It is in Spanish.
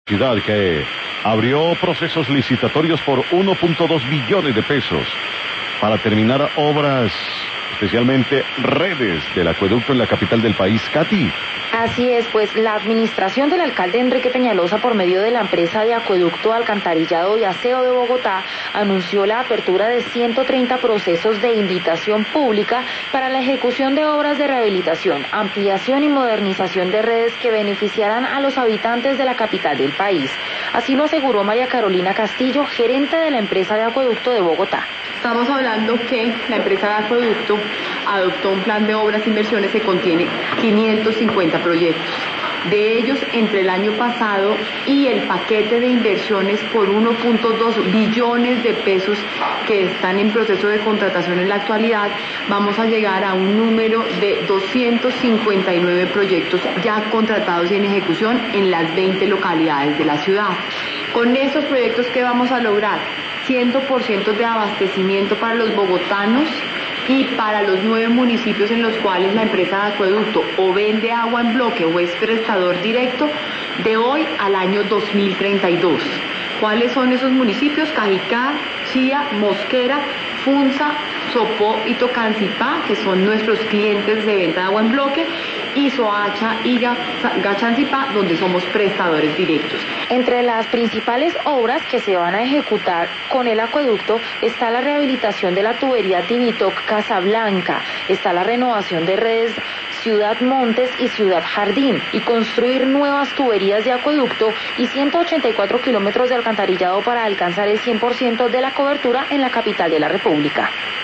ciudad que abrió procesos licitatorios por 1.2 billones de pesos para terminar obras, especialmente redes del acueducto en la capital del país. Katy. Así es, pues la administración del alcalde Enrique Peñalosa, por medio de la empresa de acueducto, alcantarillado y aseo de Bogotá, anunció la apertura de 130 procesos de invitación pública para la ejecución de obras de rehabilitación, ampliación y modernización de redes que beneficiarán a los habitantes de la capital del país. Así lo aseguró María Carolina Castillo, gerente de la empresa de acueducto de Bogotá. Estamos hablando que la empresa de acueducto adoptó un plan de obras e inversiones que contiene 550 proyectos. De ellos, entre el año pasado y el paquete de inversiones por 1.2 billones de pesos que están en proceso de contratación en la actualidad, vamos a llegar a un número de 259 proyectos ya contratados y en ejecución en las 20 localidades de la ciudad. Con estos proyectos, ¿qué vamos a lograr? 100% de abastecimiento para los bogotanos y para los 9 municipios en los cuales la empresa de acueducto o vende agua en bloque o es prestador directo de hoy al año 2032. ¿Cuáles son esos municipios? Cajicá, Chía, Mosquera, Funza, Sopó y Tocancipá, que son nuestros clientes de venta de agua en bloque, y Soacha y Gachancipá, donde somos prestadores directos. Entre las principales obras que se van a ejecutar con el acueducto está la rehabilitación de la tubería Tibitoc-Casablanca, está la renovación de redes Ciudad Montes y Ciudad Jardín, y construir nuevas tuberías de acueducto y 184 kilómetros de alcantarillado para alcanzar el 100% de la cobertura en la capital de la República.